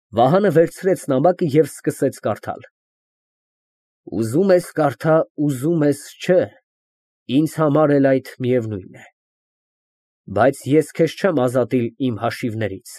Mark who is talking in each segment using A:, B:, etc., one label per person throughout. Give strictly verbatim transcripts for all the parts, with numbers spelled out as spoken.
A: Վահանը վերցրեց նամակը և սկսեց կարդալ։ Ուզում ես կարդա, ուզում ես չէ, ինձ համար էլ այդ միևնույն է, բայց ես քեզ չեմ ազատիլ իմ հաշիվներից։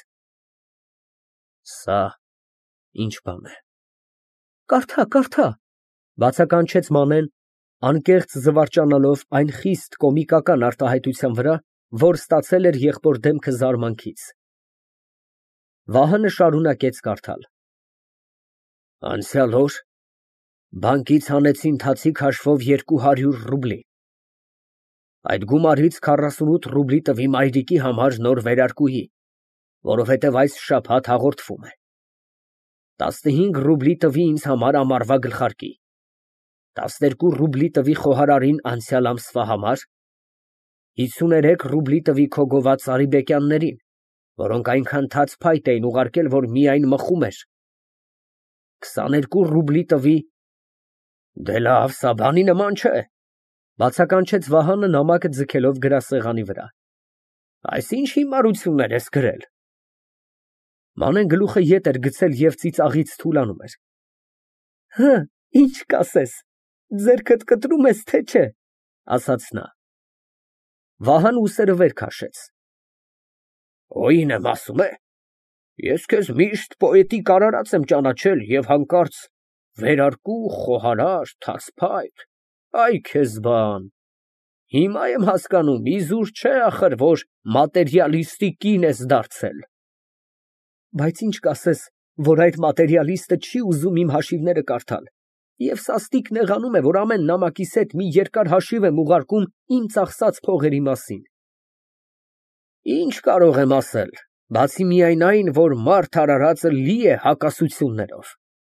A: Սա ինչ բան է։ Կարդա, կարդա, բացականչեց Մանեն, անկեղծ զվարճանալով այն խիստ կոմիկական արտահայտության վրա, որ ստացել էր եղբոր դեմքը զարմանքից։ Վահանը շարունակեց կարդալ. Անցյալ օր բանկից հանեցին թացիկ հաշվով երկու հարյուր ռուբլի։ Այդ գումարից քառասունութ ռուբլի տվի մայրիկի համար նոր վերարկուի, որովհետև այս շաբաթ հաղորդվում է։ տասնհինգ ռուբլի տվի ինձ համար ամառվա գլխարկի, տասներկու ռուբլի տվի խոհարարին անցյալ ամսվա համար, հիսուներեք ռուբլի տվի քո գոված Սարիբեկյաններին, որոնք այնքան թաց փայտ էին ուղարկել, որ միայն մխում էր, քսաներկու ռուբլի տվի։ Դե լավ, սա բանի նման չէ, բացականչեց Վահանը նամակը ձգելով գրասեղանի վրա։ Այս ինչ հիմարություններ ես գրել։ Մանեն գլուխը ետ էր գցել և ծիծաղից թուլանում էր։ Հը, ինչ կասես, ձեռքդ կտրում ես, թե չէ, ասաց նա։ Վահան ուսերը վեր քաշեց։ Օին եմ ասում է, ես քեզ միշտ պոետիկ արարած եմ ճանաչել և հանկարծ վերարկու, խոհարար, թաց փայտ, այ քեզ բան, հիմա եմ հասկանում, իզուր չէ ախր, որ մատերիալիստի կին ես դարձել։ Բայց ինչ կասես, որ այդ մատերիալիստը չի ուզում իմ հաշիվները կարդալ և սաստիկ նեղանում է, որ ամեն նամակիս հետ մի երկար հաշիվ եմ ուղարկում իմ ծախսած փողերի մասին։ Ինչ կարող եմ ասել, բացի միայն այն, որ մարդ արարածը լի է հակասություններով։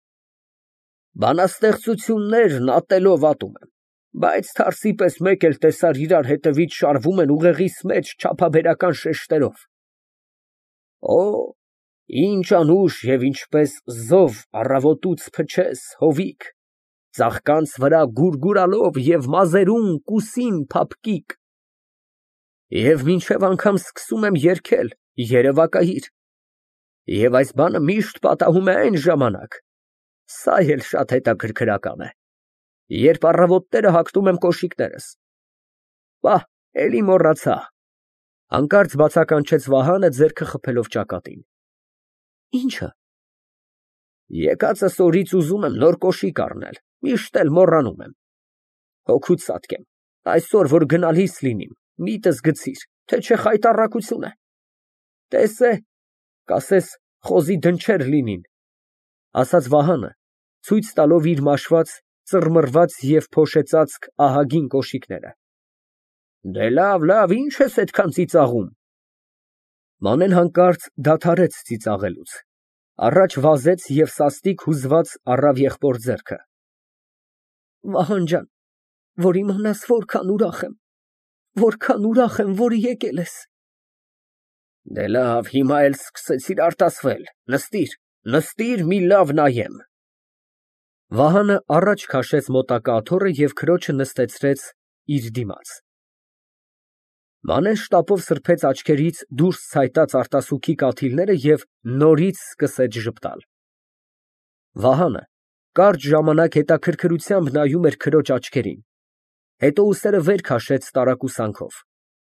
A: Բանաստեղծություններն ատելով ատում եմ, բայց թարսի պես մեկ էլ տեսար իրար հետևից շարվում են ուղեղիս մեջ չափաբերական շեշտերով։ Օ, ինչ անուշ և ինչպես զով առավոտուց փչես, հովիկ, ծաղկանց վրա գուրգուրալով և մազերուն կուսին փափկիկ։ Եվ մինչև անգամ սկսում եմ երգել, երևակայիր։ Եվ այս բանը միշտ պատահում է այն ժամանակ, սա էլ շատ հետաքրքրական է, երբ առավոտները հագնում եմ կոշիկներս։ Պահ, էլի մոռացա, հանկարծ բացականչեց Վահանը ձեռքը խփելով ճակատին։ Ինչը։ Եկածս օրից ուզում եմ նոր կոշիկ առնել, միշտ էլ մոռանում եմ։ Հոգուց ծածկեմ, այսօր որ գնալիս լինիմ, միտս գցիր, թե չէ խայտառակություն է։ Տես է, կասես խոզի դնչեր լինին, ասաց Վահանը, ցույց տալով իր մաշված, ծռմռված և փոշեծածկ ահագին կոշիկները։ Դե լավ, լավ, ինչ ես այդքան ծիծաղում։ Մանեն հանկարծ դադարեց ծիծաղելուց, առաջ վազեց և սաստիկ հուզված առավ եղբոր ձեռքը։ Վահան ջան, որ իմանաս որքան ուրախ եմ, որքան ուրախ եմ, որ եկել ես։ Դե լավ, հիմա էլ սկսեցիր արտասվել, նստիր, նստիր, մի լավ նայեմ։ Վահանը առաջ քաշեց մոտակա աթոռը և քրոջը նստեցրեց իր դիմաց։ Մանեն շտապով սրբեց աչքերից դուրս ցայտած արտասուքի կաթիլները և նորից սկսեց ժպտալ։ Վահանը կարճ ժամանակ հետաքրքրությամբ նայում էր քրոջ աչքերին, հետո ուսերը վեր քաշեց տարակուսանքով։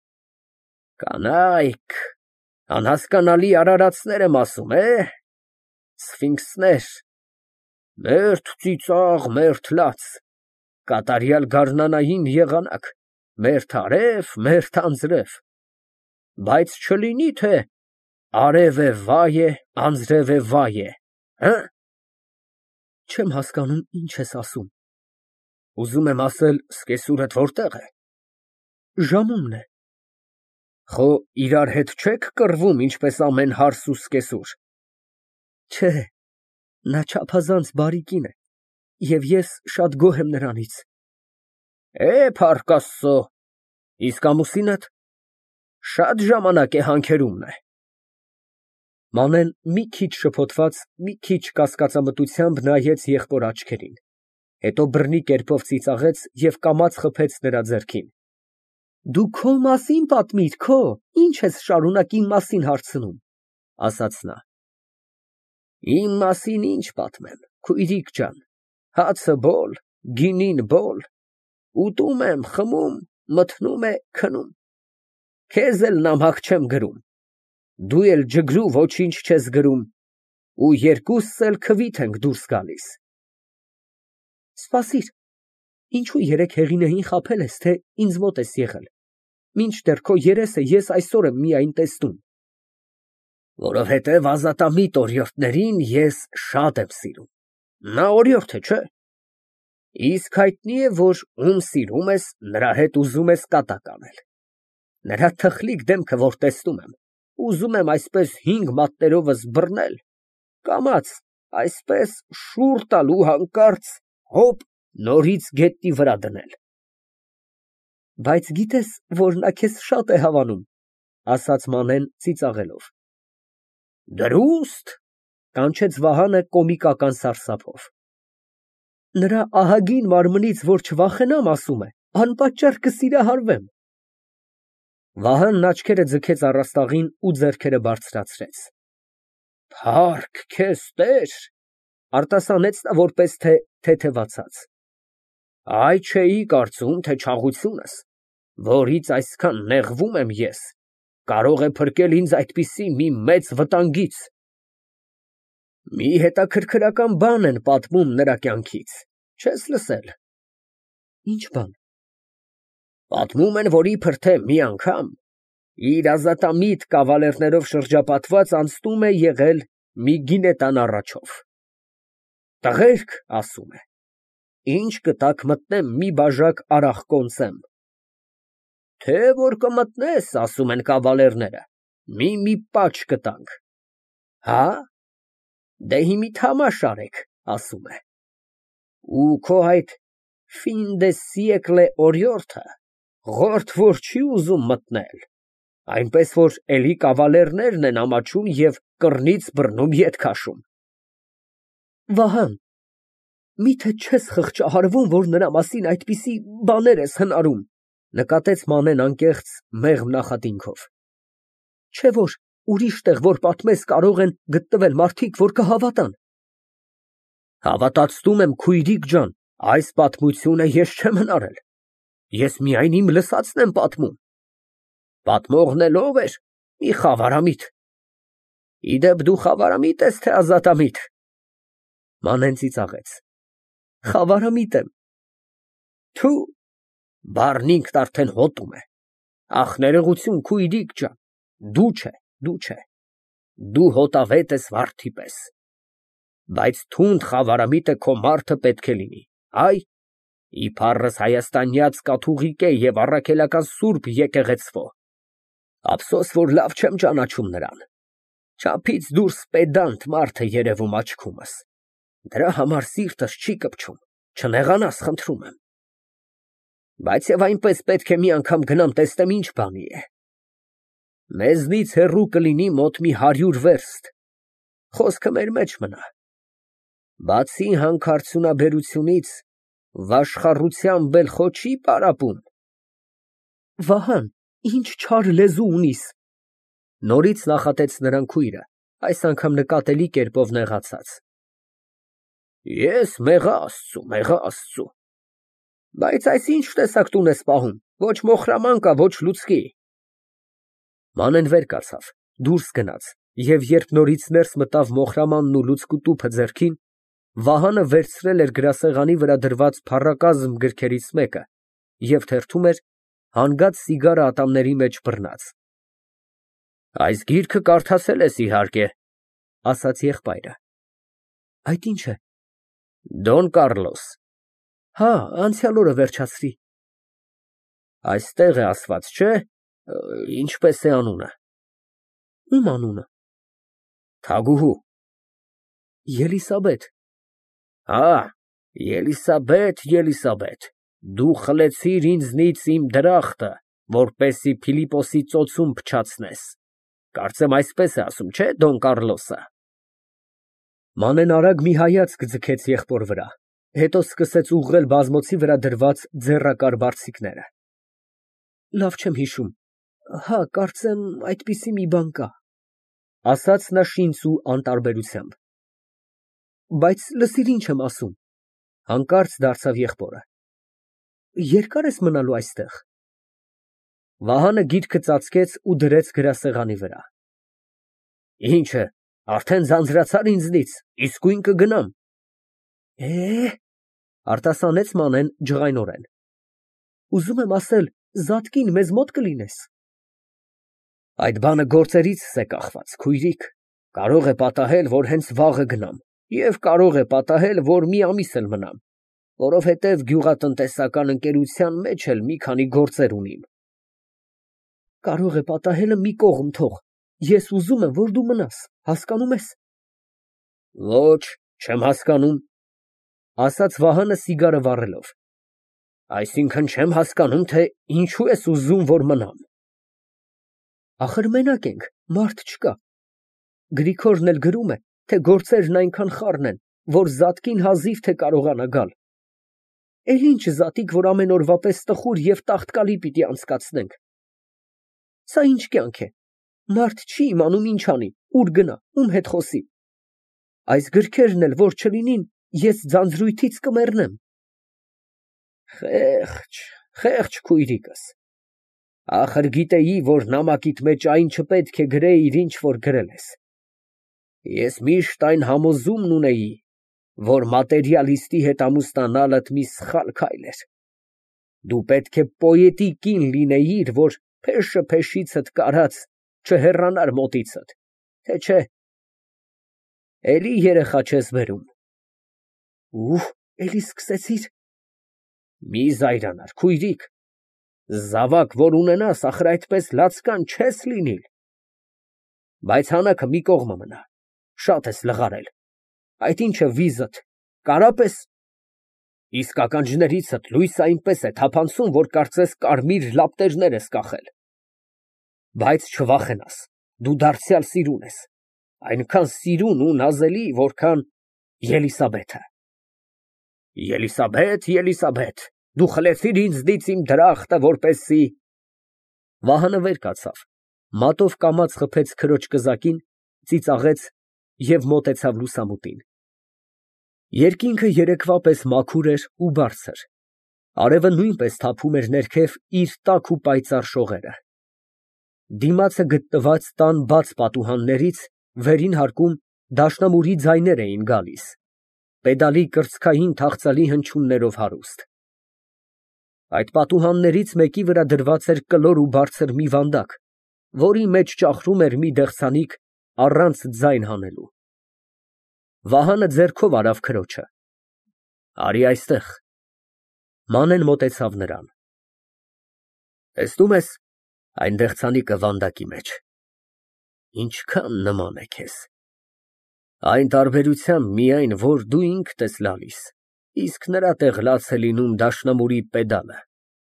A: Կանայք, անհասկանալի արարածներ եմ ասում, է, սֆինքսներ, մերթ ծիծաղ, մերթ լաց, կատարյալ գարնանային եղանակ, մերթ արև, մերթ անձրև, բայց չլինի, թե արև է վայ է, անձրև է վայ է, հը։ Չեմ հասկանում, ինչ ես ասում։ Ուզում եմ ասել, սկեսուրդ որտեղ է։ Ժամումն է։ Խո իրար հետ չեք կռվում, ինչպես ամեն հարս ու սկեսուր։ Չէ, նա չափազանց բարի կին է, և ես շատ գոհ եմ նրանից։ Է, փառք Աստծո, իսկ ամուսինդ շատ ժամանակ է հանքերումն է։ Մանեն մի քիչ շփոթված, մի քիչ կասկածամտությամբ նայեց եղբոր աչքերին, հետո բռնի կերպով ծիծաղեց և կամաց խփեց նրա ձեռքին։ Դու քո մասին պատմիր, քո, ինչ ես շարունակ իմ մասին հարցնում, ասաց նա։ Իմ մասին ինչ պատմեմ, քույրիկ ջան, հացը բոլ, գինին բոլ, ուտում եմ, խմում, մթնում է, քնում, քեզ էլ նամակ չեմ գրում, դու էլ ջգրու ոչինչ չես գրում, ու երկուսս էլ քվիթ ենք դուրս գալիս։ Սպասիր, ինչու երեկ Հեղինեին խաբել ես, թե ինձ մոտ ես եղել, մինչդեռ քո երեսը ես այսօր եմ միայն տեսնում։ Որովհետև ազատամիտ օրիորդներին ես շատ եմ սիրում, նա օրիորդ է, չէ՞։ Իսկ հայտնի է, որ ում սիրում ես, նրա հետ ուզում ես կատակ անել։ Նրա թխլիկ դեմքը որ տեսնում եմ, ուզում եմ այսպես հինգ մատներովս բռնել, կամաց այսպես շուռ տալ ու հանկարծ հոպ նորից գետնի վրա դնել։ Բայց գիտես, որ նա քեզ շատ է հավանում, ասաց Մանեն ծիծաղելով։ Դրուստ, կանչեց Վահանը կոմիկական սարսափով։ Նրա ահագին մարմնից որ չվախենամ, ասում է, անպատճառ կսիրահարվեմ։ Վահանն աչքերը ձգեց առաստաղին ու ձեռքերը բարձրացրեց։ Փառք քեզ, Տեր, արտասանեց նա որպես թե թեթևացած։ Այ չէի կարծում, թե չաղությունս, որից այսքան նեղվում եմ ես, կարող է փրկել ինձ այդպիսի մի մեծ վտանգից։ Մի հետաքրքրական բան են պատմում նրա կյանքից, չես լսել։ Ինչ բան։ Պատմում են, որ իբր թե մի անգամ իր ազատամիտ կավալերներով շրջապատված անցնում է եղել մի գինետան առաջով։ Տղերք, ասում է, ինչ կտաք մտնեմ մի բաժակ արախ կոնծեմ։ Թե որ կմտնես, ասում են կավալերները, մի-մի պաչ կտանք։ Հա, դե հիմի թամաշ արեք, ասում է։ Ու քո այդ ֆին դե սիեկլե օրիորդը ղորթ որ չի ուզում մտնել, այնպես որ էլի կավալերներն են ամաչում և կռնից բռնում ետ քաշում։ Վահան, միթե չես խղճահարվում, որ նրա մասին այդպիսի բաներ ես հնարում, նկատեց Մանեն անկեղծ մեղմ նախատինքով։ Չէ որ ուրիշ տեղ որ պատմես կարող են գտնվել մարդիկ, որ կհավատան։ Հավատացնում եմ, քույրիկ ջան, այս պատմությունը ես չեմ հնարել, ես միայն իմ լսածն եմ պատմում։ Պատմողն էլ ով էր, մի խավարամիտ։ Իդեպ դու խավարամիտ ես, թե ազատամիտ։ Մանեն ծիծաղեց։ Խավարամիտ եմ։ Թու, բառն ինքն արդեն հոտում է։ Ախ, ներողություն, քույրիկ ջան, դու չէ, դու չէ, դու հոտավետ ես վարդի պես, բայց թունդ խավարամիտը քո մարդը պետք է լինի, այ, իբարս հայաստանյաց կաթուղիկ է և առաքելական սուրբ եկեղեցվո, ափսոս, որ լավ չեմ ճանաչում նրան, չափից դուրս պեդանտ մարդ է երևում աչքումս, դրա համար սիրտս չի կպչում, չնեղանաս, խնդրում եմ, բայց և այնպես պետք է մի անգամ գնամ տեսնեմ ինչ բանի է, մեզնից հեռու կլինի մոտ մի հարյուր վերստ, խոսքը մեր մեջ մնա, բացի հանքարդյունաբերությունից, վաշխառությամբ էլ խո չի պարապում։ Վահան, ինչ չար լեզու ունիս, նորից նախատեց նրան քույրը, այս անգամ նկատելի կերպով նեղացած։ Ես մեղա Աստծու, մեղա Աստծու, բայց այս ինչ տեսակ տուն ես պահում, ոչ մոխրաման կա, ոչ լուցկի։ Մանեն վեր կացավ, դուրս գնաց, և երբ նորից ներս մտավ մոխրամանն ու լուցկու տուփը ձեռքին, Վահանը վերցրել էր գրասեղանի վրա դրված փառակազմ գրքերից մեկը և թերթում էր հանգած սիգարը ատամների մեջ բռնած։ Այս գիրքը կարդացել ես, իհարկե, ասաց եղբայրը։ Այդ ինչ է։ Դոն Կառլոս։ Հա, անցյալ օրը վերջացրի։ Այստեղ է ասված, չէ՞, ինչպես է անունը։ Ում անունը։ Թագուհու։ Ելիսաբեթ։ Հա, Ելիսաբեթ, Ելիսաբեթ, դու խլեցիր ինձնից իմ դրախտը, որպեսզի Փիլիպոսի ծոցում փչացնես։ Կարծեմ այսպես է ասում, չէ՞, Դոն Կառլոսը։ Մանեն արագ մի հայացք ձգեց եղբոր վրա, հետո սկսեց ուղղել բազմոցի վրա դրված ձեռակար բարձիկները։ Լավ չեմ հիշում, հա, կարծեմ այդպիսի մի բան կա, ասաց նա շինծու անտարբերությամբ։ Բայց լսիր ինչ եմ ասում։ Հանկարծ դարձավ եղբորը։ Երկա՞ր ես մնալու այստեղ։ Վահանը գիրքը ծածկեց ու դրեց գրասեղանի վրա։ Ինչ է, արդեն ձանձրացար ինձնից, իսկույն կգնամ։ Է, արտասանեց Մանեն ջղայնորեն։ Ուզում եմ ասել, զատկին մեզ մոտ կլինես։ Այդ բանը գործերիցս է կախված, քույրիկ, կարող է պատահել, որ հենց վաղը գնամ, և կարող է պատահել, որ մի ամիս էլ մնամ, որովհետև գյուղատնտեսական ընկերության մեջ էլ մի քանի գործեր ունիմ։ Կարող է պատահելը մի կողմ թող, ես ուզում եմ, որ դու մնաս, հասկանում ես։ Ոչ, չեմ հասկանում, ասաց Վահանը սիգարը վառելով։ Այսինքն չեմ հասկանում, թե ինչու ես ուզում, որ մնամ։ Ախր մենակ ենք, մարդ չկա։ Գրիգորն էլ գրում է, թե գործերն այնքան խառն են, որ զատկին հազիվ թե կարողանա գալ։ Էլ ինչ զատիկ, որ ամեն օրվա պես տխուր և տաղտկալի պիտի անցկացնենք։ Սա ինչ կյանք է, մարդ չի իմանում ինչ անի, ուր գնա, ում հետ խոսի։ Այս գրքերն էլ որ չլինին, ես ձանձրույթից կմեռնեմ։ Խեղճ, խեղճ քույրիկս, ախր գիտեի, որ նամակիդ մեջ այն չպետք է գրեիր, ինչ որ գրել ես։ Ես միշտ այն համոզումն ունեի, որ մատերիալիստի հետ ամուսնանալդ մի սխալ քայլ էր։ Դու պետք է պոետի կին լինեիր, որ փեշը փեշիցդ կարած չհեռանար մոտիցդ, թե չէ։ Էլի երեխա չես բերում։ Ուհ, էլի սկսեցիր։ Մի զայրանար, քույրիկ, զավակ, որ ունենաս, ախր այդպես լացկան չես լինիլ։ Բայց հանակը մի կողմը մնա, շատ ես լղարել։ Այդ ինչը վիզդ, կարապ ես։ Իսկ ականջներիցդ լույսը այնպես է թափանցում, որ կարծես կարմիր լապտերներ ես կախել։ Բայց չվախենաս, դու դարձյալ սիրուն ես, այնքան սիրուն ու նազելի, որքան Ելիսաբեթը։ Ելիսաբեթ, Ելիսաբեթ, դու խլեցիր ինձնից իմ դրախտը, որպեսզի… Վահանը վեր կացավ, մատով կամաց խփեց քրոջ կզակին, ծիծաղեց և մոտեցավ լուսամուտին։ Երկինքը երեկվա պես մաքուր էր ու բարձր, արևը նույնպես թափում էր ներքև իր տաք ու պայծառ շողերը։ Դիմացը գտնված տան բաց պատուհաններից վերին հարկում դաշնամուրի ձայներ էին գալիս, պեդալի կրծքային թախծալի հնչյուններով հարուստ։ Այդ պատուհաններից մեկի վրա դրված էր կլոր ու բարձր մի վանդակ, որի մեջ ճախրում էր մի դեղցանիկ առանց ձայն հանելու։ Վահանը ձեռքով արավ քրոջը։ Արի այստեղ։ Մանեն մոտեցավ նրան։ Տեսնում ես, այն դեղցանիկը վանդակի մեջ, ինչքան նման է քեզ։ Այն տարբերությամբ միայն, որ դու ինքդ ես լալիս, իսկ նրա տեղ լաց է լինում դաշնամուրի պեդալը։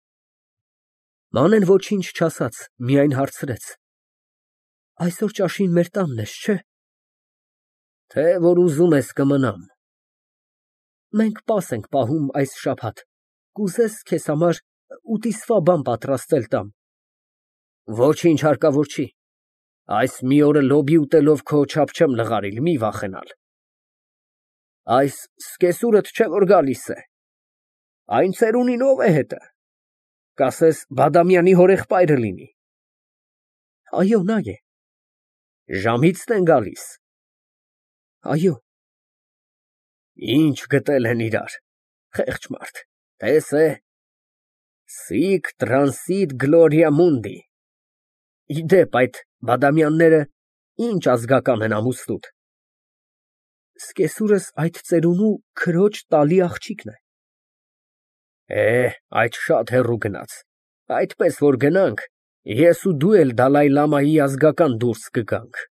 A: Մանեն ոչինչ չասաց, միայն հարցրեց. Այսօր ճաշին մեր տանն ես, չէ՞։ Թե որ ուզում ես կմնամ։ Մենք պաս ենք պահում այս շաբաթ, կուզես քեզ համար ուտիստվա բան պատրաստել տամ։ Ոչինչ հարկավոր չի, այս մի օրը լոբի ուտելով քո չափ չեմ լղարիլ, մի վախենալ։ Այս սկեսուրդ չէ որ գալիս է, այն ծերունին ով է հետը, կասես Բադամյանի հորեղբայրը լինի։ Այո, նա է։ Ժամիցն են գալիս։ Այո։ Ինչ գտել են իրար, խեղճ մարդ, տես է, Sic transit gloria mundi։ Իդեպ այդ Բադամյանները ինչ ազգական են ամուսնուդ։ Սկեսուրս այդ ծերունու քրոջ տալի աղջիկն է։ Է, այդ շատ հեռու գնաց, այդպես որ գնանք, ես ու դու էլ Դալայ Լամայի ազգական դուրս կգանք։